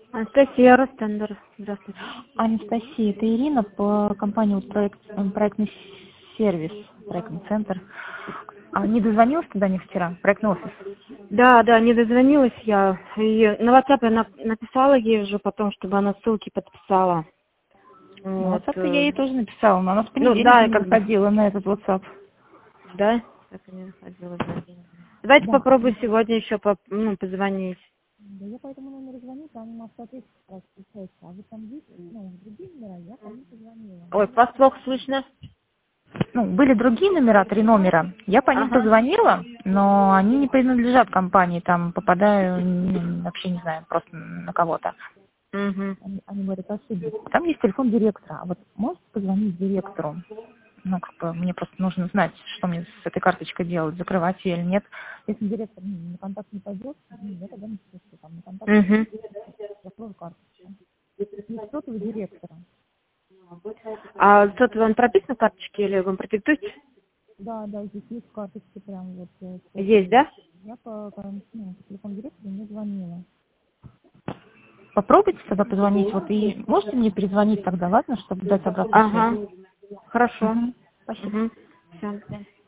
Анастасия Ростендер. Здравствуйте. Анастасия, это Ирина по компании проектный сервис, проектный центр. А не дозвонилась туда не вчера, проектный офис? Да, не дозвонилась я. И на WhatsApp я написала ей уже потом, чтобы она ссылки подписала. Ну, Вот. WhatsApp я ей тоже написала, но она в Ну понедельник да, не как бы. выходила на этот WhatsApp. Да? Так и не находила. Давайте Да. попробую сегодня еще позвонить. Да, я по этому номеру звоню, там у нас соответственно получается. А вы там есть, другие номера, я по ним позвонила. Ой, вас плохо слышно. Были другие номера, 3 номера. Я по ним Ага. позвонила, но они не принадлежат компании. Там попадаю, вообще не знаю, просто на кого-то. Угу. Они говорят, ошиблись. Там есть телефон директора. А вот можете позвонить директору? Мне просто нужно знать, что мне с этой карточкой делать, закрывать ее или нет. Если директор на контакт не пойдет, я тогда не спешу. Там на контакт Угу. закрою карточку. Есть кто-то у директора. А что-то вам прописано в карточке или вам продиктуете? Да, здесь есть карточки прям вот. Есть, да? Я по телефону директора не звонила. Попробуйте тогда позвонить, и можете мне перезвонить тогда, ладно, чтобы дать обратную связь? Ага. Хорошо. Мгм. Спасибо. Угу. Все.